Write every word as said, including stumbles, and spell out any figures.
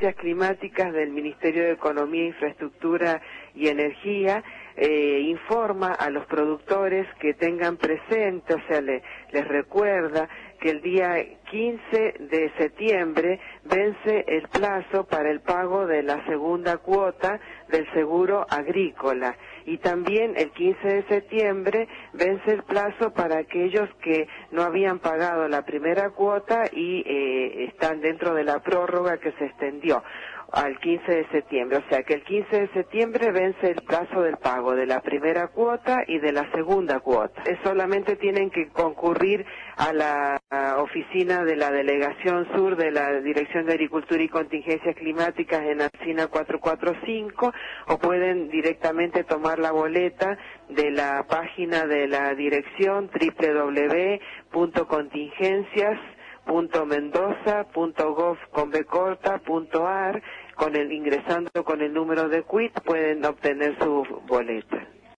contingencias climáticas del Ministerio de Economía, Infraestructura y Energía eh, informa a los productores que tengan presente, o sea, le, les recuerda que el día quince de septiembre vence el plazo para el pago de la segunda cuota del seguro agrícola, y también el quince de septiembre vence el plazo para aquellos que no habían pagado la primera cuota y eh, están dentro de la prórroga que se extendió al quince de septiembre, o sea que el quince de septiembre vence el plazo del pago de la primera cuota y de la segunda cuota. Es solamente tienen que concurrir a la a oficina de la Delegación Sur de la Dirección de Agricultura y Contingencias Climáticas en Alsina cuatrocientos cuarenta y cinco, o pueden directamente tomar la boleta de la página de la dirección doble u doble u doble u punto contingencias punto mendoza punto gov punto ar. Con el ingresando con el número de quit pueden obtener su boleta.